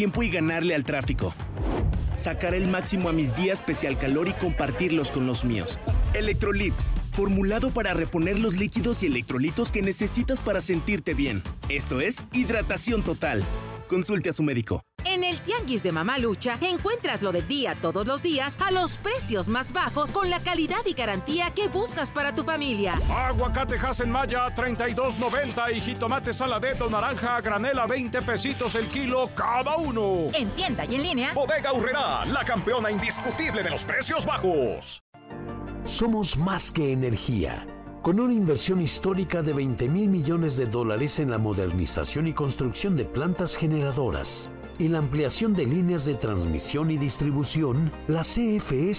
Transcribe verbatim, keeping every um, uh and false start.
tiempo y ganarle al tráfico. Sacar el máximo a mis días pese al calor y compartirlos con los míos. Electrolit, formulado para reponer los líquidos y electrolitos que necesitas para sentirte bien. Esto es hidratación total. Consulte a su médico. En el Tianguis de Mamalucha encuentras lo del día todos los días a los precios más bajos con la calidad y garantía que buscas para tu familia. Aguacate Hasen Maya treinta y dos noventa y jitomate saladeto naranja a granel a veinte pesitos el kilo cada uno. En tienda y en línea. Bodega Aurrerá, la campeona indiscutible de los precios bajos. Somos más que energía. Con una inversión histórica de veinte mil millones de dólares en la modernización y construcción de plantas generadoras y la ampliación de líneas de transmisión y distribución, la C F E